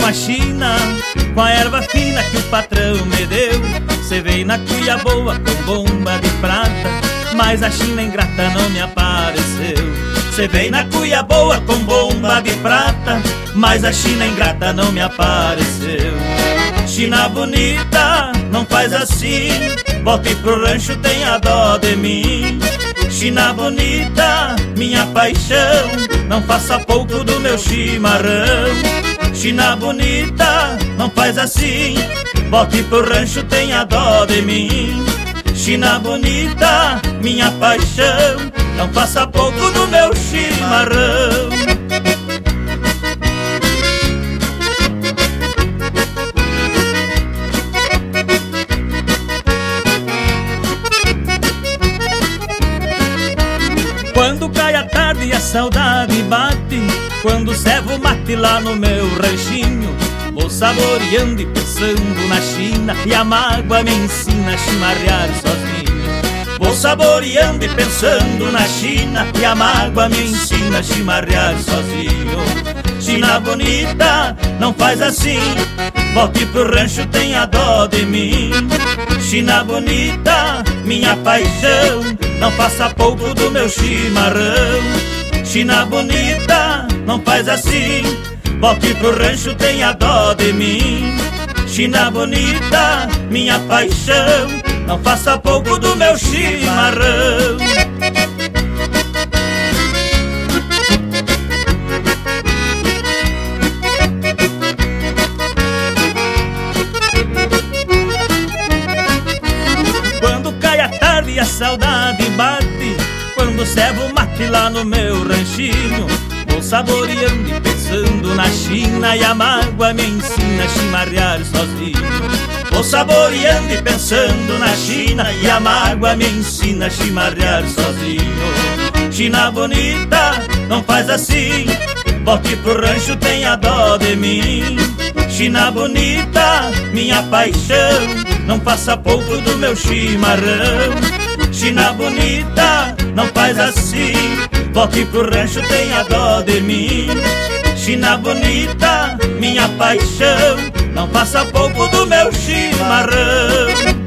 a China com a erva fina que o patrão me deu. Cê veio na cuia boa com bomba de prata, mas a China ingrata não me apareceu. Cê veio na cuia boa com bomba de prata, mas a China ingrata não me apareceu. China bonita, não faz assim, volte pro rancho, tenha dó de mim. China bonita, minha paixão, não faça pouco do meu chimarrão. China bonita, não faz assim, volte pro rancho, tenha dó de mim. China bonita, minha paixão, não faça pouco do meu chimarrão. Quando cai a tarde e a saudade bate, quando servo mate lá no meu ranchinho, vou saboreando e pensando na China, e a mágoa me ensina a chimarrear sozinho. Vou saboreando e pensando na China, e a mágoa me ensina a chimarrear sozinho. China bonita, não faz assim, volte pro rancho, tenha dó de mim. China bonita, minha paixão, não faça pouco do meu chimarrão. China bonita, não faz assim, volte pro rancho, tenha dó de mim. China bonita, minha paixão, não faça pouco do meu chimarrão. Quando cai a tarde e a saudade bate, quando servo mate lá no meu ranchinho, vou saboreando e pensando na China, e a mágoa me ensina a chimarrear sozinho. Vou saboreando e pensando na China, e a mágoa me ensina a chimarrear sozinho. China bonita, não faz assim, volte pro rancho, tenha dó de mim. China bonita, minha paixão, não faça pouco do meu chimarrão. China bonita, não faz assim, volte pro rancho, tenha dó de mim. China bonita, minha paixão, não faça pouco do meu chimarrão.